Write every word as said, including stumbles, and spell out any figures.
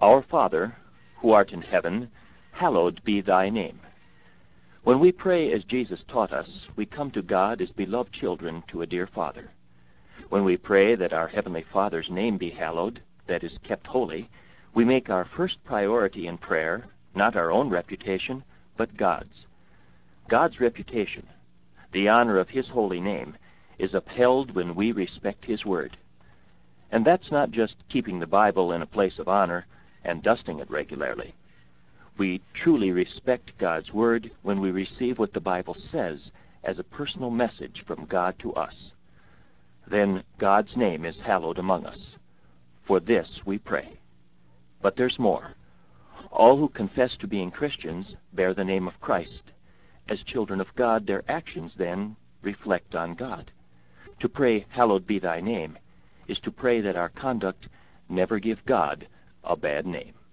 Our Father, who art in heaven, hallowed be thy name. When we pray as Jesus taught us, we come to God as beloved children to a dear Father. When we pray that our Heavenly Father's name be hallowed, that is, kept holy, we make our first priority in prayer not our own reputation, but God's. God's reputation, the honor of His holy name, is upheld when we respect His word. And that's not just keeping the Bible in a place of honor and dusting it regularly. We truly respect God's word when we receive what the Bible says as a personal message from God to us. Then God's name is hallowed among us. For this we pray. But there's more. All who confess to being Christians bear the name of Christ. As children of God, their actions then reflect on God. To pray, hallowed be thy name, is to pray that our conduct never give God a bad name.